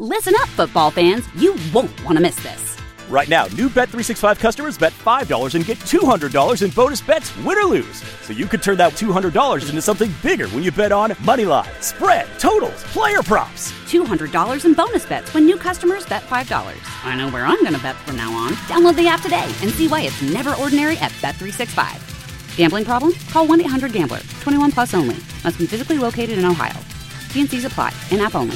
Listen up, football fans. You won't want to miss this. Right now, new Bet365 customers bet $5 and get $200 in bonus bets, win or lose. So you could turn that $200 into something bigger when you bet on moneyline, spread, totals, player props. $200 in bonus bets when new customers bet $5. I know where I'm going to bet from now on. Download the app today and see why it's never ordinary at Bet365. Gambling problem? Call 1-800-GAMBLER. 21 plus only. Must be physically located in Ohio. T&Cs apply. In-app only.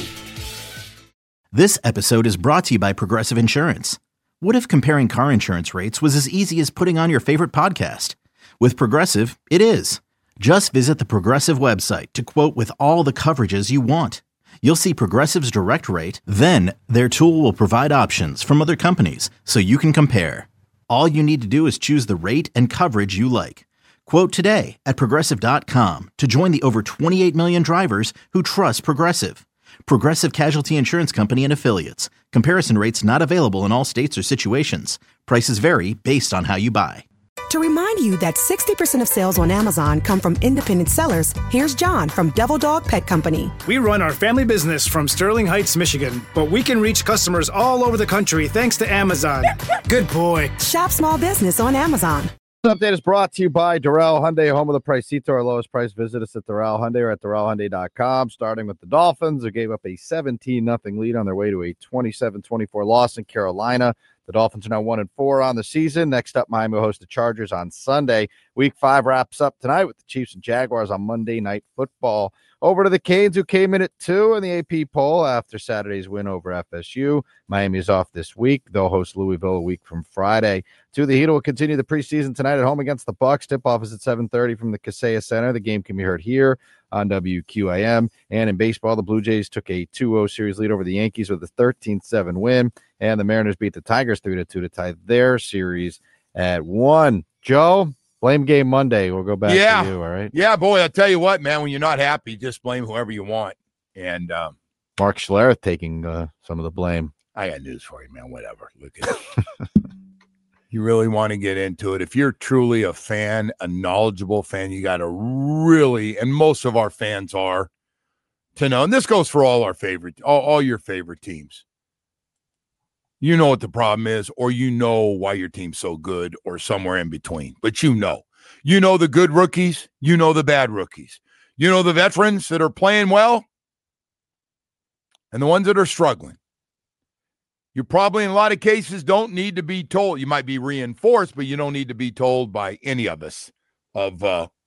This episode is brought to you by Progressive Insurance. What if comparing car insurance rates was as easy as putting on your favorite podcast? With Progressive, it is. Just visit the Progressive website to quote with all the coverages you want. You'll see Progressive's direct rate, then their tool will provide options from other companies so you can compare. All you need to do is choose the rate and coverage you like. Quote today at Progressive.com to join the over 28 million drivers who trust Progressive. Progressive Casualty Insurance Company and Affiliates. Comparison rates not available in all states or situations. Prices vary based on how you buy. To remind you that 60% of sales on Amazon come from independent sellers, here's John from Devil Dog Pet Company. We run our family business from Sterling Heights, Michigan, but we can reach customers all over the country thanks to Amazon. Good boy. Shop small business on Amazon. This update is brought to you by Doral Hyundai, home of the Pricito, our lowest price. Visit us at Doral Hyundai or at DoralHyundai.com. Starting with the Dolphins, who gave up a 17-0 lead on their way to a 27-24 loss in Carolina. The Dolphins are now 1-4 on the season. Next up, Miami will host the Chargers on Sunday. Week 5 wraps up tonight with the Chiefs and Jaguars on Monday Night Football. Over to the Canes, who came in at 2 in the AP poll after Saturday's win over FSU. Miami is off this week. They'll host Louisville a week from Friday. The Heat will continue the preseason tonight at home against the Bucks. Tip-off is at 7:30 from the Kaseya Center. The game can be heard here on WQAM. And in baseball, the Blue Jays took a 2-0 series lead over the Yankees with a 13-7 win. And the Mariners beat the Tigers 3-2 to tie their series at 1. Joe, blame game Monday. We'll go back to you, all right? Yeah, boy, I'll tell you what, man, when you're not happy, just blame whoever you want. And Mark Schlereth taking some of the blame. I got news for you, man. Whatever. Look at it. You really want to get into it. If you're truly a fan, a knowledgeable fan, you got to really, and most of our fans are, to know, and this goes for all our favorite, all your favorite teams. You know what the problem is, or you know why your team's so good, or somewhere in between. But you know the good rookies, you know the bad rookies. You know the veterans that are playing well, and the ones that are struggling. You probably, in a lot of cases, don't need to be told. You might be reinforced, but you don't need to be told by any of us of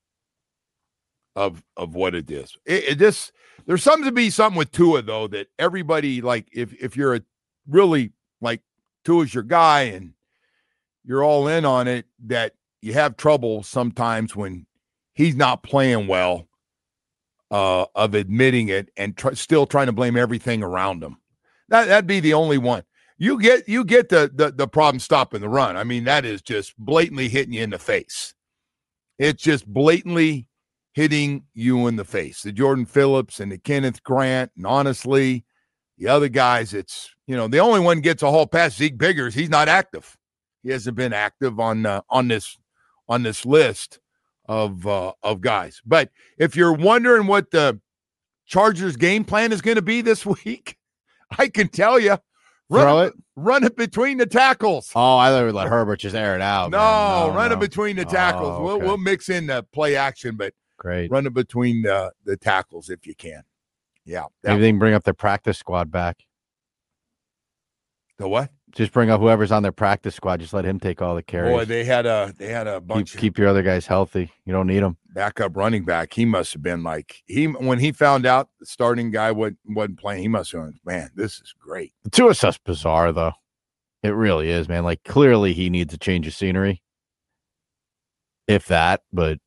what it is. There's something to be something with Tua, though, that everybody, like, if you're a really, like, Tua's your guy and you're all in on it, that you have trouble sometimes when he's not playing well of admitting it and still trying to blame everything around him. That'd be the only one. You get the problem stopping the run. I mean, that is just blatantly hitting you in the face. It's just blatantly hitting you in the face. The Jordan Phillips and the Kenneth Grant, and honestly, the other guys, it's, the only one gets a whole pass. Zeke Biggers, he's not active. He hasn't been active on this list of guys. But if you're wondering what the Chargers game plan is going to be this week, I can tell you. Run it between the tackles. Oh, I thought we let Herbert just air it out. No, run it between the tackles. Oh, okay. We'll mix in the play action, but great. Run it between the tackles if you can. Yeah. Maybe they can bring up their practice squad back. The what? Just bring up whoever's on their practice squad. Just let him take all the carries. Boy, they had a bunch. Keep your other guys healthy. You don't need them. Backup running back. He must have been like when he found out the starting guy wasn't playing. He must have been, man, this is great. The Tua stuff's bizarre though. It really is, man. Like clearly he needs a change of scenery, if that. But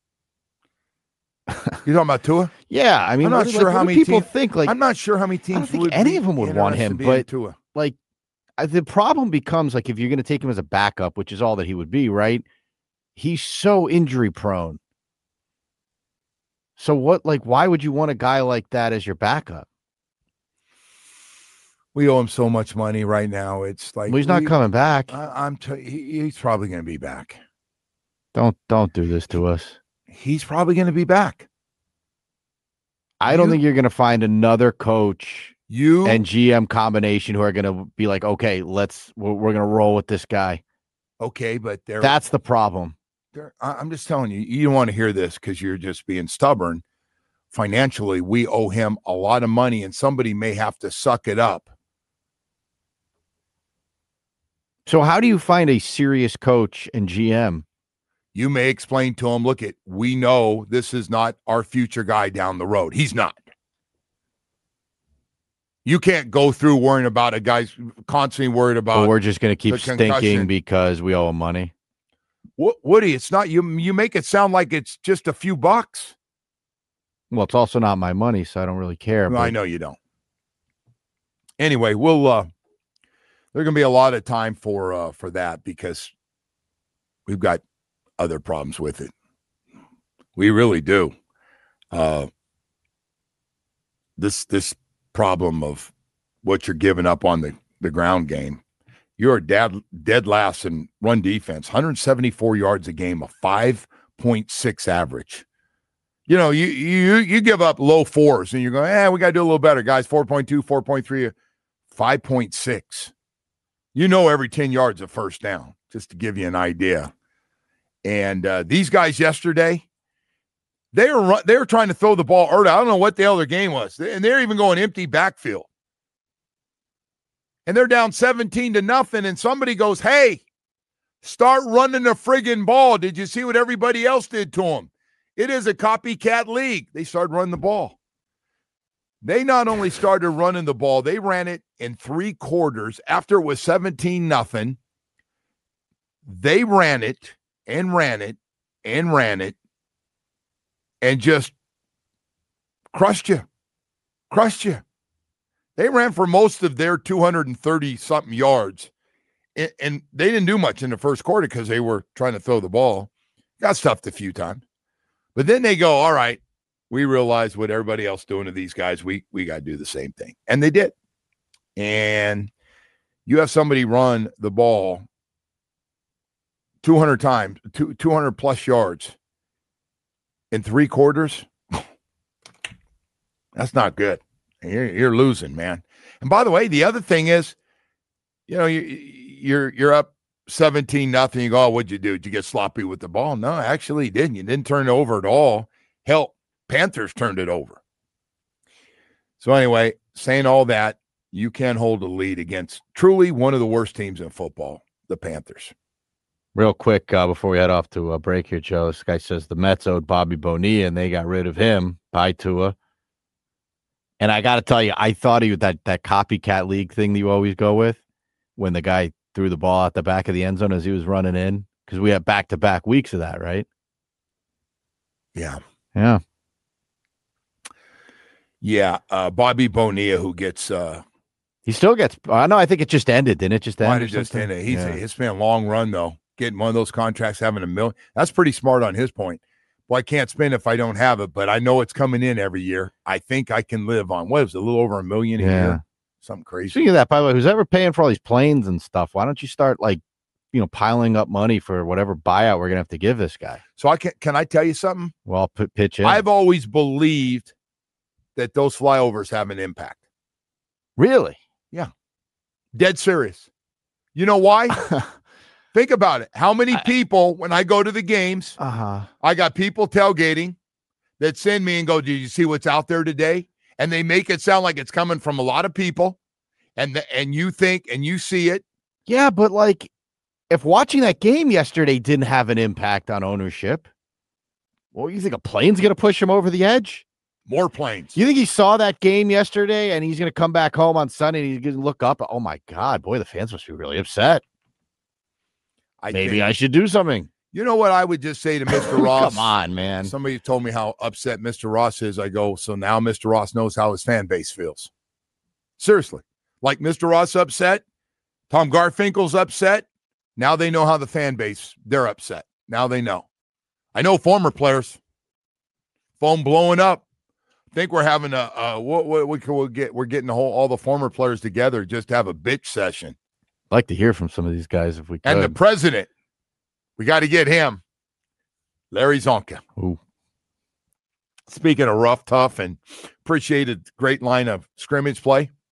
you talking about Tua? Yeah, I mean, I'm not sure how many people think. Like, I'm not sure how many teams. I don't think any of them would want him. But Tua. Like, the problem becomes like if you're going to take him as a backup, which is all that he would be, right? He's so injury prone. So why would you want a guy like that as your backup? We owe him so much money right now. It's like, well, he's not coming back. He's probably going to be back. Don't do this to us. He's probably going to be back. I don't think you're going to find another coach You and GM combination who are going to be like, okay, we're going to roll with this guy. Okay, but that's the problem. I'm just telling you, you don't want to hear this because you're just being stubborn. Financially, we owe him a lot of money, and somebody may have to suck it up. So how do you find a serious coach and GM? You may explain to him, look, we know this is not our future guy down the road. He's not. You can't go through worrying about a guy's constantly worried about. But we're just going to keep stinking because we owe him money. Woody, it's not you. You make it sound like it's just a few bucks. Well, it's also not my money, so I don't really care. Well, I know you don't. Anyway, we'll. There's going to be a lot of time for that because we've got other problems with it. We really do. This problem of what you're giving up on the ground game. You're dead last in run defense, 174 yards a game, a 5.6 average. You know, you give up low fours and you're going, we got to do a little better, guys. 4.2, 4.3, 5.6. You know, every 10 yards a first down, just to give you an idea. And these guys yesterday, they were trying to throw the ball early. I don't know what the hell their game was. And they're even going empty backfield. And they're down 17-0, and somebody goes, hey, start running the friggin' ball. Did you see what everybody else did to them? It is a copycat league. They started running the ball. They not only started running the ball, they ran it in 3 quarters. After it was 17-0, they ran it and ran it and ran it and just crushed you. They ran for most of their 230-something yards, and they didn't do much in the first quarter because they were trying to throw the ball. Got stuffed a few times. But then they go, all right, we realize what everybody else doing to these guys. We got to do the same thing. And they did. And you have somebody run the ball 200 times, 200-plus yards in 3 quarters. That's not good. You're losing, man. And by the way, the other thing is, you know, you're up 17-0. You go, what'd you do? Did you get sloppy with the ball? No, actually, you didn't. You didn't turn it over at all. Hell, Panthers turned it over. So anyway, saying all that, you can hold a lead against truly one of the worst teams in football, the Panthers. Real quick, before we head off to a break here, Joe, this guy says the Mets owed Bobby Bonilla, and they got rid of him. Bye, Tua. And I got to tell you, I thought he was that copycat league thing that you always go with when the guy threw the ball out the back of the end zone as he was running in, because we have back-to-back weeks of that, right? Yeah. Bobby Bonilla, who gets he still gets. I think it just ended. Didn't it just end? Might have just ended. It's been a long run though. Getting one of those contracts, having $1 million. That's pretty smart on his point. Well, I can't spend if I don't have it, but I know it's coming in every year. I think I can live on, what is it, a little over $1 million a year? Something crazy. Speaking of that, by the way, who's ever paying for all these planes and stuff, why don't you start, piling up money for whatever buyout we're going to have to give this guy? So can I tell you something? Well, I'll pitch in. I've always believed that those flyovers have an impact. Really? Yeah. Dead serious. You know why? Think about it. How many people, when I go to the games, I got people tailgating that send me and go, did you see what's out there today? And they make it sound like it's coming from a lot of people. And you think and you see it. Yeah, but if watching that game yesterday didn't have an impact on ownership, well, you think a plane's going to push him over the edge? More planes. You think he saw that game yesterday and he's going to come back home on Sunday and he's going to look up? Oh, my God, boy, the fans must be really upset. Maybe I should do something. You know what I would just say to Mr. Ross? Come on, man. Somebody told me how upset Mr. Ross is. I go, so now Mr. Ross knows how his fan base feels. Seriously. Like Mr. Ross upset, Tom Garfinkel's upset. Now they know how the fan base, they're upset. Now they know. I know former players. Phone blowing up. I think we're having we're getting all the former players together just to have a bitch session. I'd like to hear from some of these guys if we could. And the president, we got to get him, Larry Zonka. Ooh. Speaking of rough, tough, and appreciated great line of scrimmage play.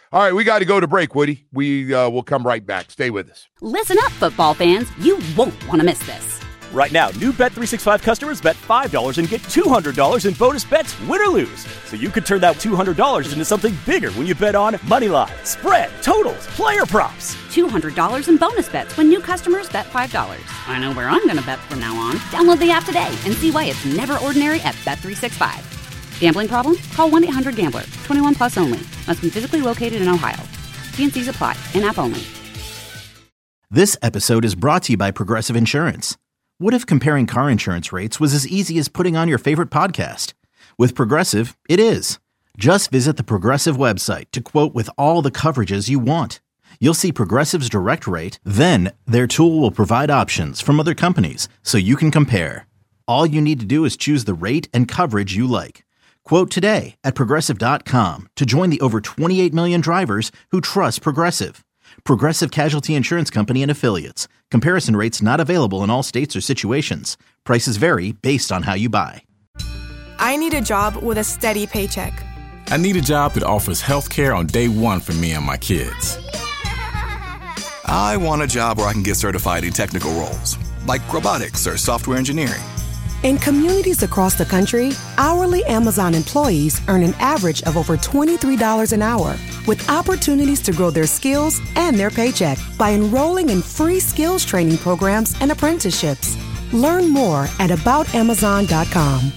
All right, we got to go to break, Woody. We will come right back. Stay with us. Listen up, football fans. You won't want to miss this. Right now, new Bet365 customers bet $5 and get $200 in bonus bets, win or lose. So you could turn that $200 into something bigger when you bet on Moneyline, spread, totals, player props. $200 in bonus bets when new customers bet $5. I know where I'm going to bet from now on. Download the app today and see why it's never ordinary at Bet365. Gambling problem? Call 1-800-GAMBLER. 21 plus only. Must be physically located in Ohio. T&Cs apply. In-app only. This episode is brought to you by Progressive Insurance. What if comparing car insurance rates was as easy as putting on your favorite podcast? With Progressive, it is. Just visit the Progressive website to quote with all the coverages you want. You'll see Progressive's direct rate, then their tool will provide options from other companies so you can compare. All you need to do is choose the rate and coverage you like. Quote today at Progressive.com to join the over 28 million drivers who trust Progressive. Progressive Casualty Insurance Company and Affiliates. Comparison rates not available in all states or situations. Prices vary based on how you buy. I need a job with a steady paycheck. I need a job that offers health care on day one for me and my kids. I want a job where I can get certified in technical roles, like robotics or software engineering. In communities across the country, hourly Amazon employees earn an average of over $23 an hour, with opportunities to grow their skills and their paycheck by enrolling in free skills training programs and apprenticeships. Learn more at aboutamazon.com.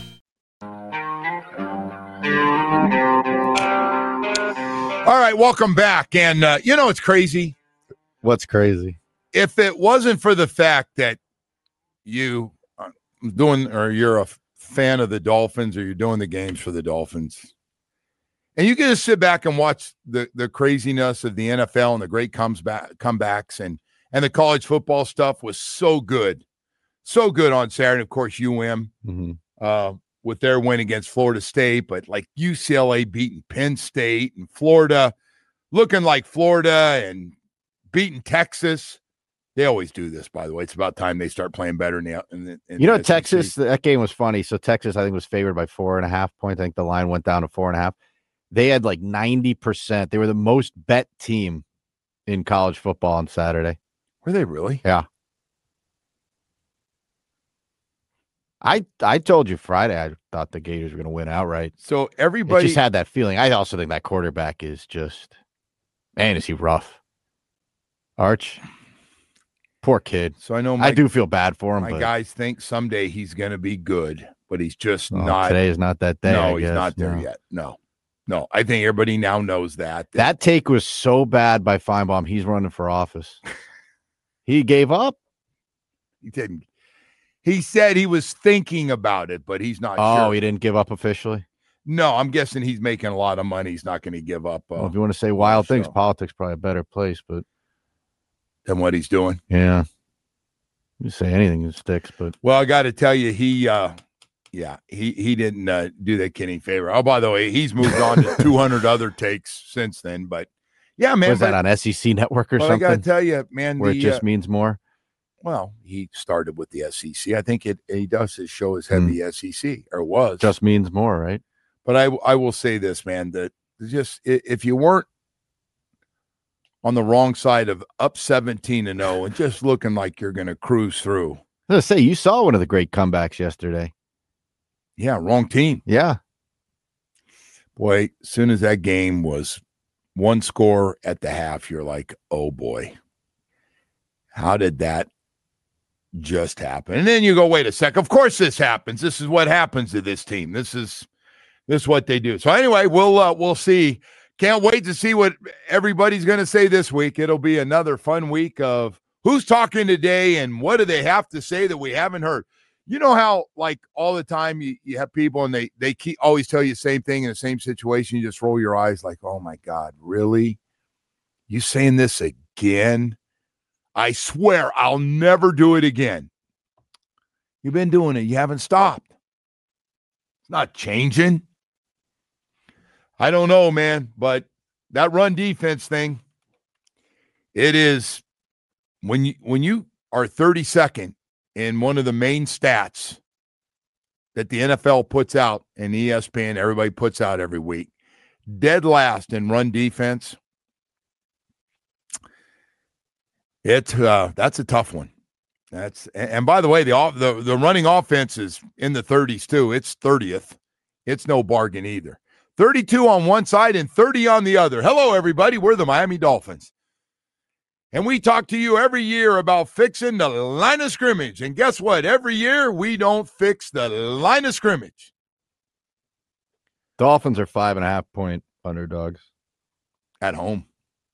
All right, welcome back. And it's crazy. What's crazy? If it wasn't for the fact that you're a fan of the Dolphins, or you're doing the games for the Dolphins, and you can just sit back and watch the craziness of the NFL and the great comebacks and the college football stuff was so good on Saturday. Of course, with their win against Florida State, but like UCLA beating Penn State and Florida looking like Florida and beating Texas. They always do this, by the way. It's about time they start playing better now. Texas, that game was funny. So Texas, I think, was favored by 4.5 points. I think the line went down to 4.5. They had like 90%. They were the most bet team in college football on Saturday. Were they really? Yeah. I told you Friday I thought the Gators were going to win outright. So everybody just had that feeling. I also think that quarterback is just, man, is he rough. Arch. Poor kid. So I know I do feel bad for him. My guys think someday he's going to be good, but he's just not. Today is not that day. No, he's not there yet. No. I think everybody now knows that. That take was so bad by Feinbaum. He's running for office. He gave up. He didn't. He said he was thinking about it, but he's not sure. Oh, he didn't give up officially? No, I'm guessing he's making a lot of money. He's not going to give up. Well, if you want to say wild things, politics probably a better place, but than what he's doing. Yeah. You say anything that sticks, but well, I got to tell you, he didn't do that kid any favor. Oh, by the way, he's moved on to 200 other takes since then. But yeah, man, was that on SEC Network or something? I got to tell you, man, where it just means more. Well, he started with the SEC. I think he does his show as heavy SEC, or was just means more, right? But I will say this, man, that just if you weren't on the wrong side of up 17-0 and just looking like you're going to cruise through. I was going to say, you saw one of the great comebacks yesterday. Yeah, wrong team. Yeah. Boy, as soon as that game was one score at the half, you're like, oh, boy, how did that just happen? And then you go, wait a sec. Of course this happens. This is what happens to this team. This is what they do. So anyway, we'll see. Can't wait to see what everybody's going to say this week. It'll be another fun week of who's talking today and what do they have to say that we haven't heard. You know how, like, all the time you have people and they keep always tell you the same thing in the same situation. You just roll your eyes like, oh, my God, really? You saying this again? I swear I'll never do it again. You've been doing it. You haven't stopped. It's not changing. I don't know, man, but that run defense thing, it is when you are 32nd in one of the main stats that the NFL puts out and ESPN, everybody puts out every week, dead last in run defense. That's a tough one. And by the way, the running offense is in the 30s too. It's 30th. It's no bargain either. 32 on one side and 30 on the other. Hello, everybody. We're the Miami Dolphins. And we talk to you every year about fixing the line of scrimmage. And guess what? Every year we don't fix the line of scrimmage. Dolphins are 5.5-point underdogs. At home.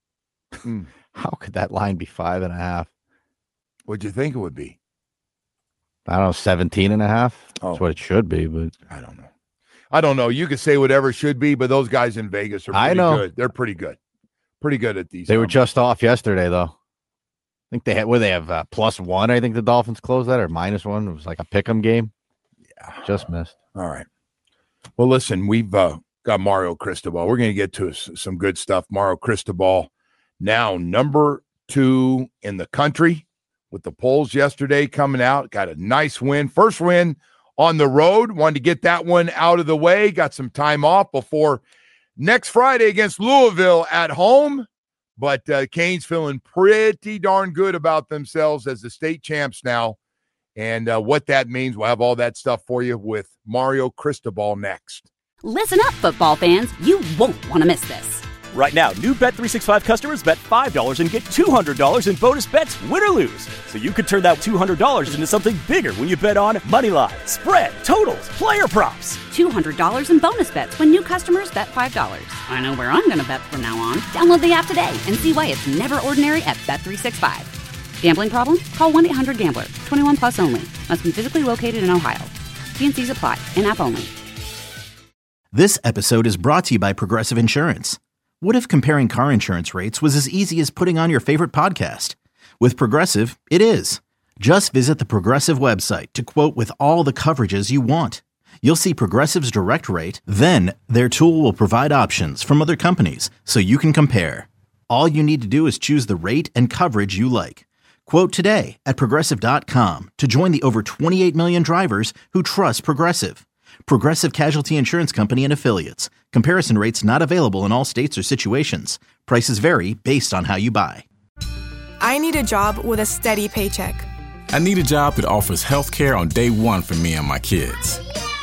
How could that line be 5.5? What'd you think it would be? I don't know, 17.5. Oh. That's what it should be, but I don't know. You could say whatever it should be, but those guys in Vegas are pretty good. They're pretty good. Pretty good at these. They were just off yesterday, though. I think they have +1. I think the Dolphins closed that, or -1. It was like a pick'em game. Yeah, just missed. All right. Well, listen, we've got Mario Cristobal. We're going to get to some good stuff. Mario Cristobal, now number 2 in the country with the polls yesterday coming out. Got a nice win, first win on the road. Wanted to get that one out of the way. Got some time off before next Friday against Louisville at home. But Canes feeling pretty darn good about themselves as the state champs now. And what that means, we'll have all that stuff for you with Mario Cristobal next. Listen up, football fans. You won't want to miss this. Right now, new Bet365 customers bet $5 and get $200 in bonus bets, win or lose. So you could turn that $200 into something bigger when you bet on money line, spread, totals, player props. $200 in bonus bets when new customers bet $5. I know where I'm going to bet from now on. Download the app today and see why it's never ordinary at Bet365. Gambling problem? Call 1-800-GAMBLER. 21 plus only. Must be physically located in Ohio. T&Cs apply. In-app only. This episode is brought to you by Progressive Insurance. What if comparing car insurance rates was as easy as putting on your favorite podcast? With Progressive, it is. Just visit the Progressive website to quote with all the coverages you want. You'll see Progressive's direct rate, then their tool will provide options from other companies so you can compare. All you need to do is choose the rate and coverage you like. Quote today at Progressive.com to join the over 28 million drivers who trust Progressive. Progressive Casualty Insurance Company and Affiliates. Comparison rates not available in all states or situations. Prices vary based on how you buy. I need a job with a steady paycheck. I need a job that offers health care on day one for me and my kids.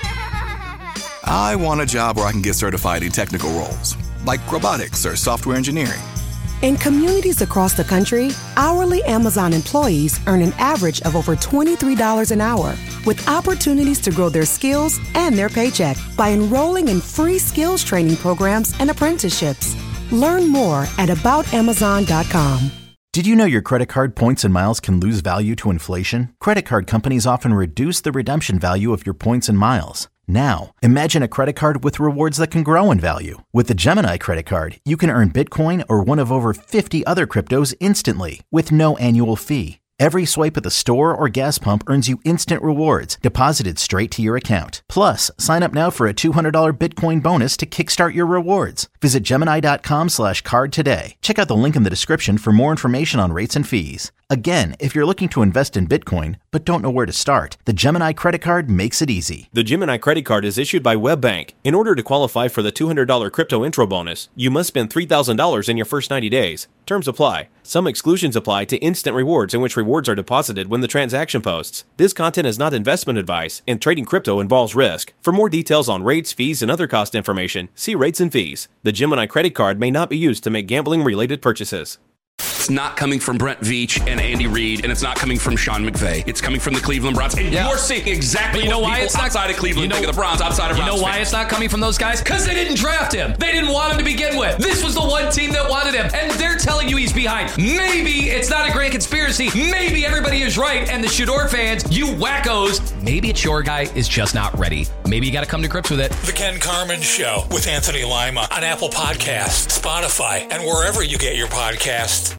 I want a job where I can get certified in technical roles, like robotics or software engineering. In communities across the country, hourly Amazon employees earn an average of over $23 an hour, with opportunities to grow their skills and their paycheck by enrolling in free skills training programs and apprenticeships. Learn more at aboutamazon.com. Did you know your credit card points and miles can lose value to inflation? Credit card companies often reduce the redemption value of your points and miles. Now, imagine a credit card with rewards that can grow in value. With the Gemini credit card, you can earn Bitcoin or one of over 50 other cryptos instantly with no annual fee. Every swipe at the store or gas pump earns you instant rewards deposited straight to your account. Plus, sign up now for a $200 Bitcoin bonus to kickstart your rewards. Visit Gemini.com/card today. Check out the link in the description for more information on rates and fees. Again, if you're looking to invest in Bitcoin but don't know where to start, the Gemini credit card makes it easy. The Gemini credit card is issued by WebBank. In order to qualify for the $200 crypto intro bonus, you must spend $3,000 in your first 90 days. Terms apply. Some exclusions apply to instant rewards in which rewards are deposited when the transaction posts. This content is not investment advice, and trading crypto involves risk. For more details on rates, fees, and other cost information, see rates and fees. The Gemini credit card may not be used to make gambling-related purchases. It's not coming from Brent Veach and Andy Reid, and it's not coming from Sean McVay. It's coming from the Cleveland Browns. And you're seeing exactly what people outside of Cleveland think of the Browns, outside of Browns. You know why it's not coming from those guys? Because they didn't draft him. They didn't want him to begin with. This was the one team that wanted him, and they're telling you he's behind. Maybe it's not a great conspiracy. Maybe everybody is right, and the Shador fans, you wackos, maybe it's your guy is just not ready. Maybe you got to come to grips with it. The Ken Carman Show with Anthony Lima on Apple Podcasts, Spotify, and wherever you get your podcasts.